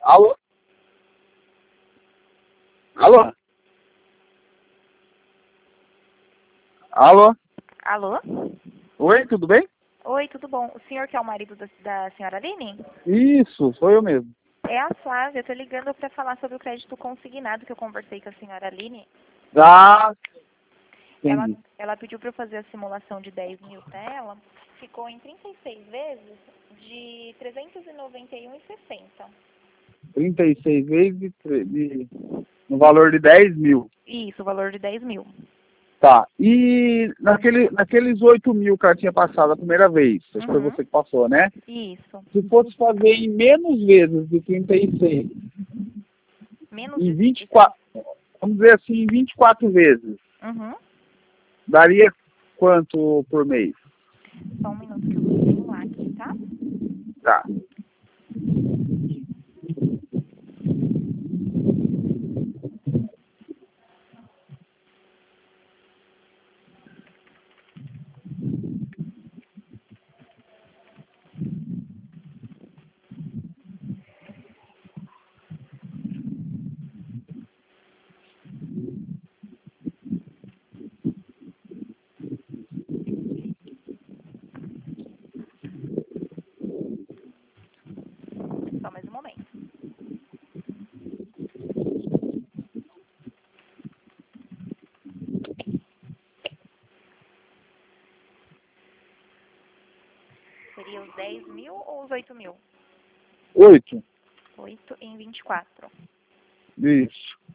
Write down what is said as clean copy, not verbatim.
Alô? Alô? Alô? Alô? Oi, tudo bem? Oi, tudo bom? O senhor que é o marido da senhora Aline? Isso, sou eu mesmo. É a Flávia, eu tô ligando para falar sobre o crédito consignado que eu conversei com a senhora Aline. Ah, Ela, entendi. ela pediu para eu fazer a simulação de 10 mil para ela. Ficou em 36 vezes de 391,60. 36 vezes no valor de 10 mil. Isso, o valor de 10 mil. Tá. E naqueles 8 mil que ela tinha passado a primeira vez, acho que foi Uhum. você que passou, né? Isso. Se fosse fazer em menos vezes de 36, Menos em de 36? 24, vamos dizer assim, em 24 vezes, Uhum. daria quanto por mês? Só um minuto que eu vou simular aqui, tá? Tá. Só mais um momento. Seria os 10 mil ou os 8 mil? 8. 8 em 24. Isso.